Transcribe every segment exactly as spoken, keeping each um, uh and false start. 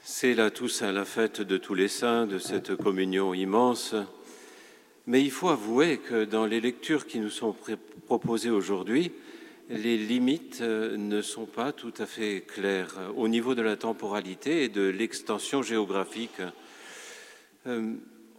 C'est la Toussaint, la fête de tous les saints, de cette communion immense. Mais il faut avouer que dans les lectures qui nous sont proposées aujourd'hui, les limites ne sont pas tout à fait claires au niveau de la temporalité et de l'extension géographique. Euh,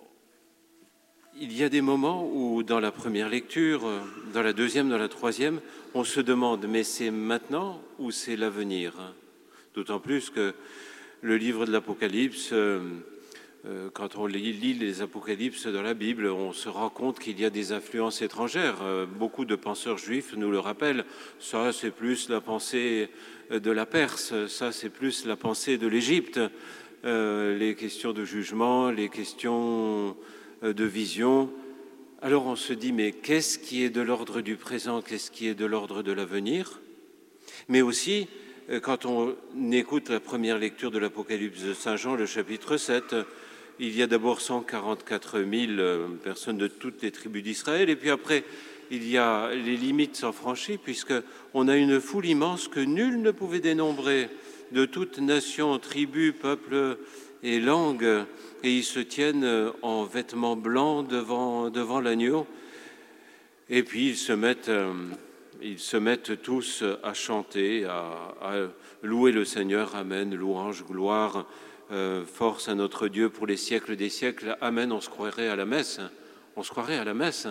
il y a des moments où, dans la première lecture, dans la deuxième, dans la troisième, on se demande, mais c'est maintenant ou c'est l'avenir? D'autant plus que le livre de l'Apocalypse, euh, euh, quand on lit, lit les Apocalypses dans la Bible, on se rend compte qu'il y a des influences étrangères. Euh, beaucoup de penseurs juifs nous le rappellent. Ça, c'est plus la pensée de la Perse, ça, c'est plus la pensée de l'Égypte. Euh, les questions de jugement, les questions de vision. Alors on se dit, mais qu'est-ce qui est de l'ordre du présent, qu'est-ce qui est de l'ordre de l'avenir? Mais aussi, quand on écoute la première lecture de l'Apocalypse de Saint Jean, le chapitre sept, il y a d'abord cent quarante-quatre mille personnes de toutes les tribus d'Israël, et puis après, il y a les limites sans franchies, puisqu'on a une foule immense que nul ne pouvait dénombrer, de toutes nations, tribus, peuples et langues, et ils se tiennent en vêtements blancs devant, devant l'agneau, et puis ils se mettent... Ils se mettent tous à chanter, à, à louer le Seigneur. Amen, louange, gloire, euh, force à notre Dieu pour les siècles des siècles. Amen, on se croirait à la messe. On se croirait à la messe.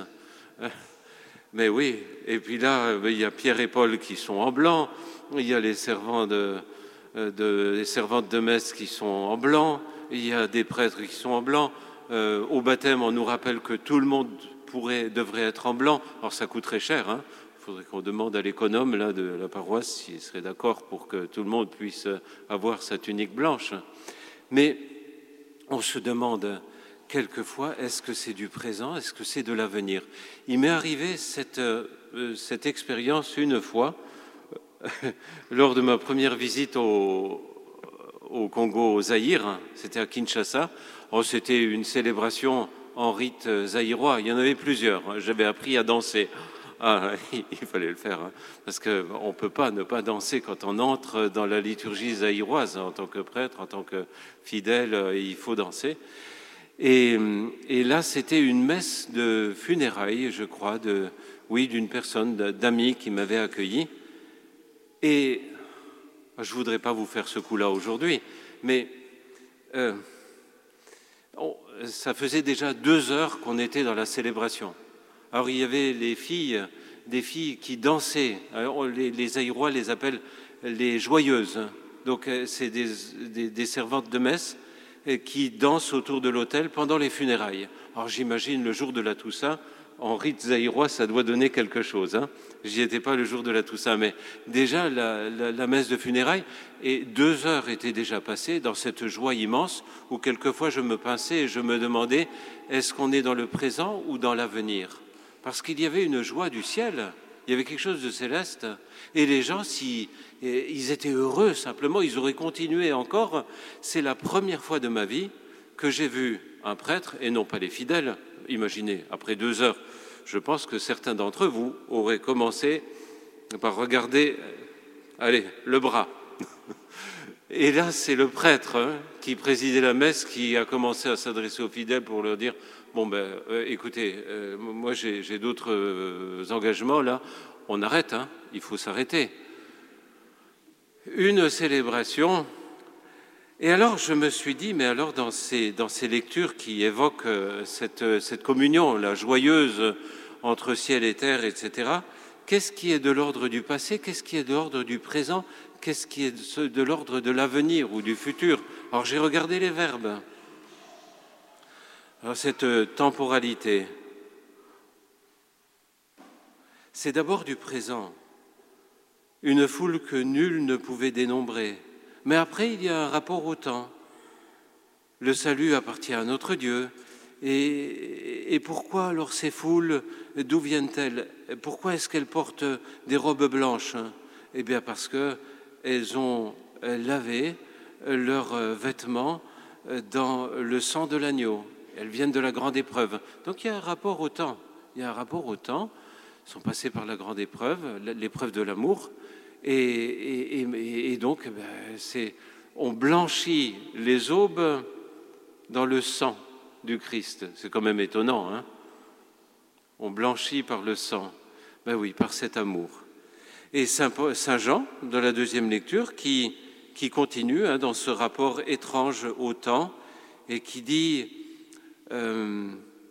Mais oui, et puis là, il y a Pierre et Paul qui sont en blanc. Il y a les, servants de, de, les servantes de messe qui sont en blanc. Il y a des prêtres qui sont en blanc. Euh, au baptême, on nous rappelle que tout le monde pourrait, devrait être en blanc. Alors ça coûte très cher, hein. Il faudrait qu'on demande à l'économe là, de la paroisse s'il serait d'accord pour que tout le monde puisse avoir sa tunique blanche. Mais on se demande quelquefois, est-ce que c'est du présent, est-ce que c'est de l'avenir? Il m'est arrivé cette, euh, cette expérience une fois, lors de ma première visite au, au Congo, au Zaïre, c'était à Kinshasa. Oh, c'était une célébration en rite zaïrois, il y en avait plusieurs, j'avais appris à danser. Ah, il fallait le faire, hein, parce qu'on ne peut pas ne pas danser quand on entre dans la liturgie zaïroise. En tant que prêtre, en tant que fidèle, il faut danser. Et, et là, c'était une messe de funérailles, je crois, de, oui, d'une personne, d'amis qui m'avait accueilli. Et je ne voudrais pas vous faire ce coup-là aujourd'hui, mais euh, on, ça faisait déjà deux heures qu'on était dans la célébration. Alors, il y avait les filles, des filles qui dansaient. Alors, les, les Zaïrois les appellent les joyeuses. Donc, c'est des, des, des servantes de messe qui dansent autour de l'autel pendant les funérailles. Alors, j'imagine le jour de la Toussaint, en rite zaïrois, ça doit donner quelque chose. Hein. J'y étais pas le jour de la Toussaint, mais déjà, la, la, la messe de funérailles, et deux heures étaient déjà passées dans cette joie immense où quelquefois je me pinçais et je me demandais, est-ce qu'on est dans le présent ou dans l'avenir ? Parce qu'il y avait une joie du ciel, il y avait quelque chose de céleste. Et les gens, si, ils étaient heureux simplement, ils auraient continué encore. C'est la première fois de ma vie que j'ai vu un prêtre, et non pas les fidèles. Imaginez, après deux heures, je pense que certains d'entre vous auraient commencé par regarder, allez, le bras. Et là, c'est le prêtre hein, qui présidait la messe qui a commencé à s'adresser aux fidèles pour leur dire « Bon, ben, euh, écoutez, euh, moi j'ai, j'ai d'autres euh, engagements, là, on arrête, hein, il faut s'arrêter. » Une célébration. Et alors, je me suis dit, mais alors, dans ces, dans ces lectures qui évoquent euh, cette, cette communion, la joyeuse entre ciel et terre, et cetera, qu'est-ce qui est de l'ordre du passé, qu'est-ce qui est de l'ordre du présent, qu'est-ce qui est de l'ordre de l'avenir ou du futur? Alors, j'ai regardé les verbes. Alors, cette temporalité, c'est d'abord du présent, une foule que nul ne pouvait dénombrer. Mais après, il y a un rapport au temps. Le salut appartient à notre Dieu. Et, et pourquoi alors ces foules, d'où viennent-elles? Pourquoi est-ce qu'elles portent des robes blanches? Eh bien parce qu'elles ont lavé leurs vêtements dans le sang de l'agneau. Elles viennent de la grande épreuve. Donc il y a un rapport au temps. Il y a un rapport au temps. Ils sont passés par la grande épreuve, l'épreuve de l'amour. Et, et, et, et donc, ben, c'est on blanchit les aubes dans le sang du Christ. C'est quand même étonnant, hein? On blanchit par le sang. Ben oui, par cet amour. Et Saint, Paul, Saint Jean, dans la deuxième lecture, qui, qui continue hein, dans ce rapport étrange au temps et qui dit euh,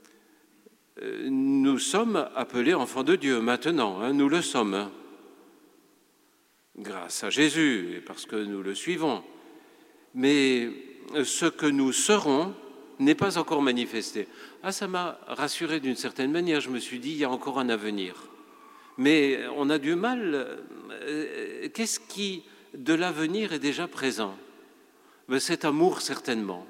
euh, nous sommes appelés enfants de Dieu maintenant, hein, nous le sommes, hein, grâce à Jésus et parce que nous le suivons. Mais ce que nous serons n'est pas encore manifesté. Ah, ça m'a rassuré d'une certaine manière. Je me suis dit, il y a encore un avenir. Mais on a du mal. Qu'est-ce qui, de l'avenir, est déjà présent? Cet amour, certainement.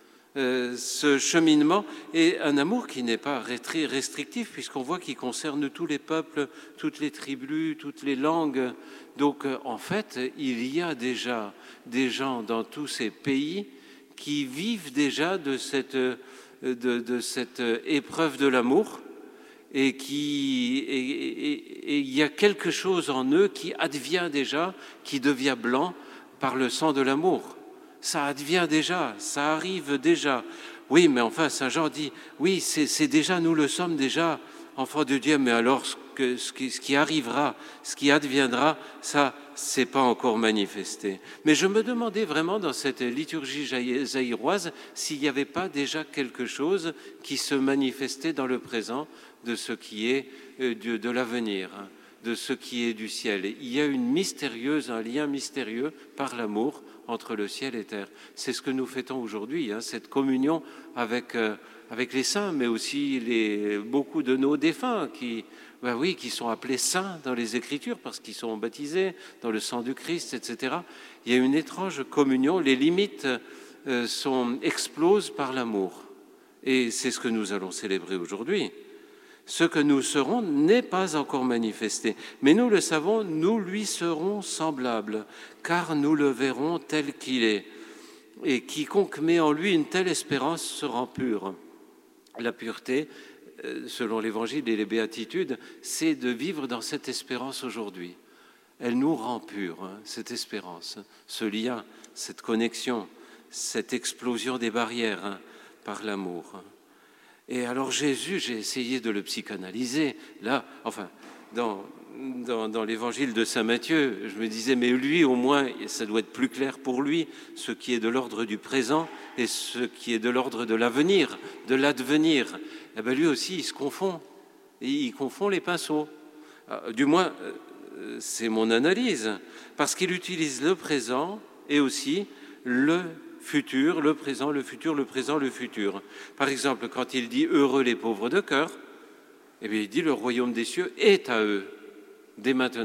Euh, ce cheminement est un amour qui n'est pas restrictif, puisqu'on voit qu'il concerne tous les peuples, toutes les tribus, toutes les langues. Donc, en fait, il y a déjà des gens dans tous ces pays qui vivent déjà de cette, de, de cette épreuve de l'amour et qui et, et, et il y a quelque chose en eux qui advient déjà, qui devient blanc par le sang de l'amour. Ça advient déjà, ça arrive déjà. Oui, mais enfin, Saint Jean dit, oui, c'est, c'est déjà, nous le sommes déjà, enfants de Dieu, mais alors ce, que, ce, qui, ce qui arrivera, ce qui adviendra, ça, c'est pas encore manifesté. Mais je me demandais vraiment dans cette liturgie zaïroise s'il n'y avait pas déjà quelque chose qui se manifestait dans le présent de ce qui est de, de l'avenir, de ce qui est du ciel. Et il y a une mystérieuse, un lien mystérieux par l'amour entre le ciel et terre. C'est ce que nous fêtons aujourd'hui, hein, cette communion avec, euh, avec les saints, mais aussi les, beaucoup de nos défunts qui, ben oui, qui sont appelés saints dans les Écritures parce qu'ils sont baptisés dans le sang du Christ, et cetera. Il y a une étrange communion, les limites euh, sont, explosent par l'amour. Et c'est ce que nous allons célébrer aujourd'hui. Ce que nous serons n'est pas encore manifesté, mais nous le savons, nous lui serons semblables, car nous le verrons tel qu'il est. Et quiconque met en lui une telle espérance se rend pur. La pureté, selon l'Évangile et les béatitudes, c'est de vivre dans cette espérance aujourd'hui. Elle nous rend purs, hein, cette espérance, ce lien, cette connexion, cette explosion des barrières hein, par l'amour. Et alors Jésus, j'ai essayé de le psychanalyser, là, enfin, dans, dans, dans l'évangile de Saint Matthieu, je me disais, mais lui, au moins, ça doit être plus clair pour lui, ce qui est de l'ordre du présent et ce qui est de l'ordre de l'avenir, de l'advenir. Eh bien, lui aussi, il se confond, et il confond les pinceaux. Du moins, c'est mon analyse, parce qu'il utilise le présent et aussi le futur, le présent, le futur, le présent, le futur. Par exemple, quand il dit « heureux les pauvres de cœur », eh bien, il dit « le royaume des cieux est à eux, dès maintenant ».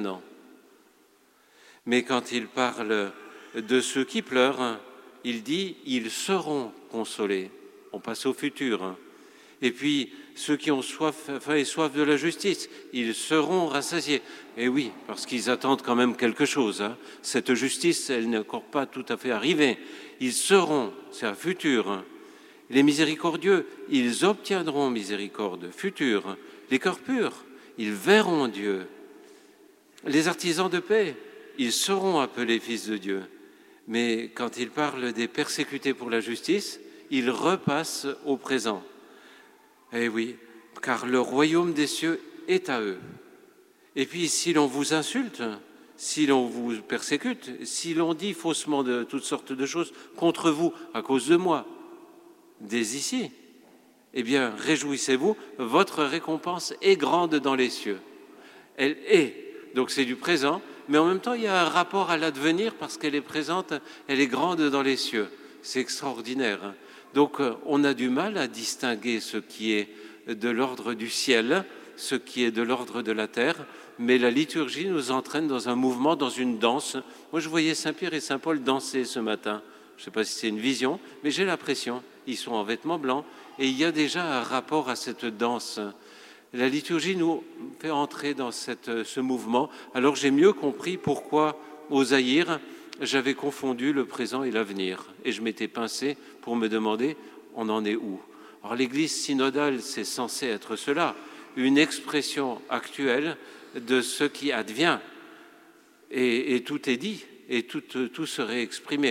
Mais quand il parle de ceux qui pleurent, il dit « ils seront consolés ». On passe au futur. Et puis, ceux qui ont soif, faim et soif de la justice, ils seront rassasiés. Et oui, parce qu'ils attendent quand même quelque chose. Hein. Cette justice, elle n'est encore pas tout à fait arrivée. Ils seront, c'est un futur. Les miséricordieux, ils obtiendront miséricorde, futur. Les cœurs purs, ils verront Dieu. Les artisans de paix, ils seront appelés fils de Dieu. Mais quand il parle des persécutés pour la justice, il repasse au présent. Eh oui, car le royaume des cieux est à eux. Et puis, si l'on vous insulte, si l'on vous persécute, si l'on dit faussement de toutes sortes de choses contre vous à cause de moi, dès ici, eh bien, réjouissez-vous, votre récompense est grande dans les cieux. Elle est, donc c'est du présent, mais en même temps, il y a un rapport à l'avenir parce qu'elle est présente, elle est grande dans les cieux. C'est extraordinaire, hein. Donc, on a du mal à distinguer ce qui est de l'ordre du ciel, ce qui est de l'ordre de la terre, mais la liturgie nous entraîne dans un mouvement, dans une danse. Moi, je voyais Saint-Pierre et Saint-Paul danser ce matin. Je ne sais pas si c'est une vision, mais j'ai l'impression. Ils sont en vêtements blancs et il y a déjà un rapport à cette danse. La liturgie nous fait entrer dans cette, ce mouvement. Alors, j'ai mieux compris pourquoi, au Zaïre, j'avais confondu le présent et l'avenir. Et je m'étais pincé pour me demander, on en est où? Alors l'Église synodale, c'est censé être cela, une expression actuelle de ce qui advient. Et, et tout est dit, et tout, tout serait exprimé.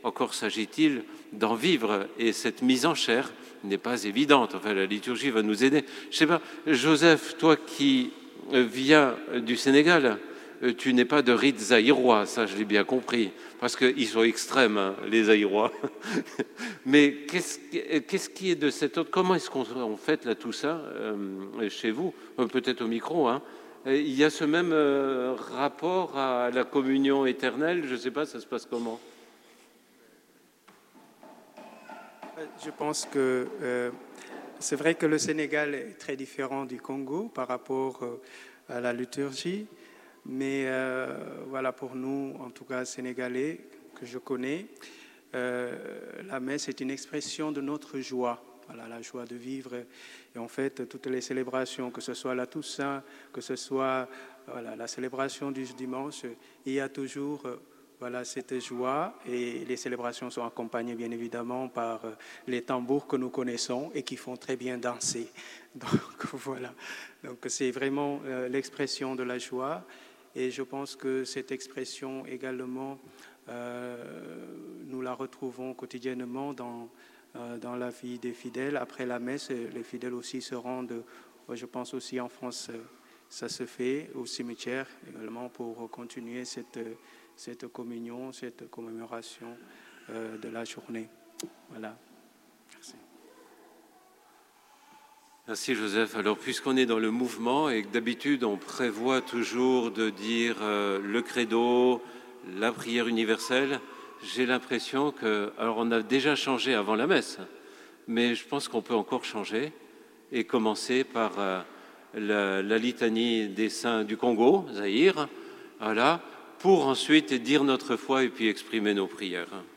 encore s'agit-il d'en vivre. Et cette mise en chair n'est pas évidente. Enfin, la liturgie va nous aider. Je sais pas, Joseph, toi qui viens du Sénégal, tu n'es pas de rite zaïrois, ça je l'ai bien compris, parce qu'ils sont extrêmes, hein, les zaïrois. Mais qu'est-ce, qu'est-ce qui est de cette autre? Comment est-ce qu'on fait là tout ça euh, chez vous? Peut-être au micro, hein. Il y a ce même euh, rapport à la communion éternelle, je ne sais pas, ça se passe comment? Je pense que euh, c'est vrai que le Sénégal est très différent du Congo par rapport euh, à la liturgie. Mais euh, voilà, pour nous, en tout cas sénégalais, que je connais, euh, la messe est une expression de notre joie. Voilà, la joie de vivre. Et en fait, toutes les célébrations, que ce soit la Toussaint, que ce soit voilà, la célébration du dimanche, il y a toujours voilà, cette joie. Et les célébrations sont accompagnées, bien évidemment, par les tambours que nous connaissons et qui font très bien danser. Donc voilà, donc c'est vraiment euh, l'expression de la joie. Et je pense que cette expression également, euh, nous la retrouvons quotidiennement dans, euh, dans la vie des fidèles. Après la messe, les fidèles aussi se rendent, je pense aussi en France, ça se fait au cimetière également pour continuer cette, cette communion, cette commémoration euh, de la journée. Voilà. Merci. Merci Joseph. Alors puisqu'on est dans le mouvement et que d'habitude on prévoit toujours de dire euh, le credo, la prière universelle, j'ai l'impression que, alors on a déjà changé avant la messe, mais je pense qu'on peut encore changer et commencer par euh, la, la litanie des saints du Congo, Zaïre, voilà, pour ensuite dire notre foi et puis exprimer nos prières.